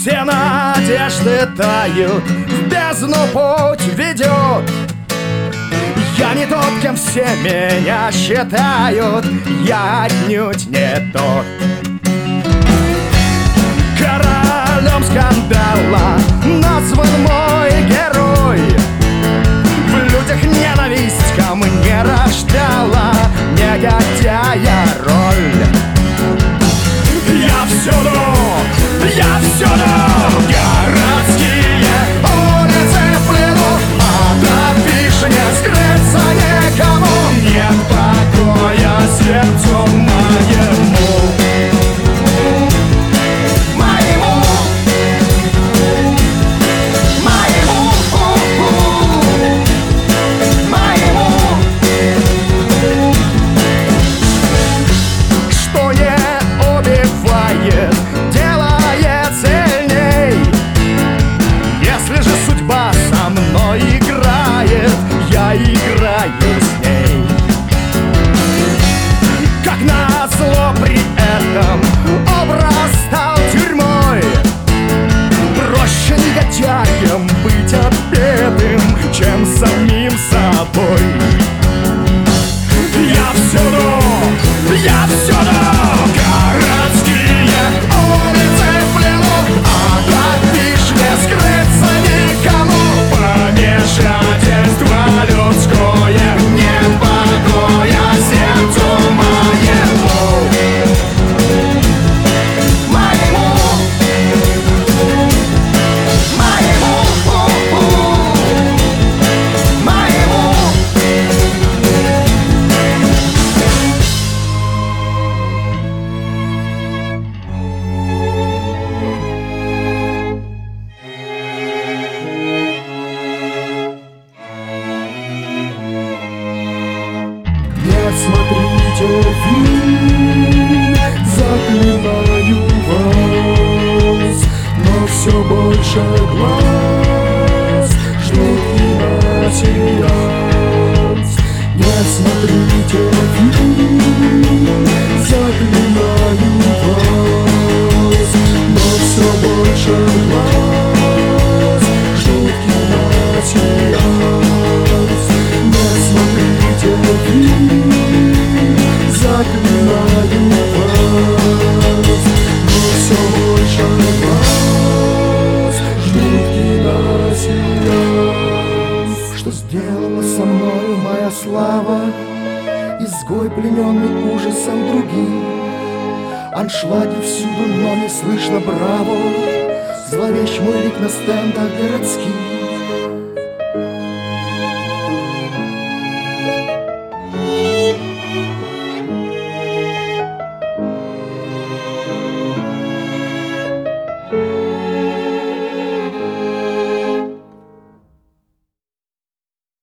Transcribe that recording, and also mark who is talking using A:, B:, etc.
A: Все надежды тают, в бездну путь ведет. Я не тот, кем все меня считают, я отнюдь не тот. Королем скандала назван мой герой. В людях ненависть ко мне рождала негодяя роль. Я всюду, городские улицы в плену, от вишни скрыться никому. Нет покоя сердцу моему. Играю с ней. Как назло при этом образ стал тюрьмой. Проще негодяем быть отпетым, чем самим собой. Я всюду, городские улицы в плену, от вишни скрыться никому. Помешательство людское, нет покоя сердцу моему. Смотрите фильм, заклинаю вас, но все больше глаз ждут киносеанс. Не смотрите фильм, заклинаю вас, но все больше глаз ждут киносеанс. Не смотрите фильм, заклинаю вас, но все больше вас ждут киносеанс. Что сделала со мною моя слава? Изгой, плененный ужасом другим. Аншлаги всюду, но не слышно браво. Зловещ мой лик на стендах городских.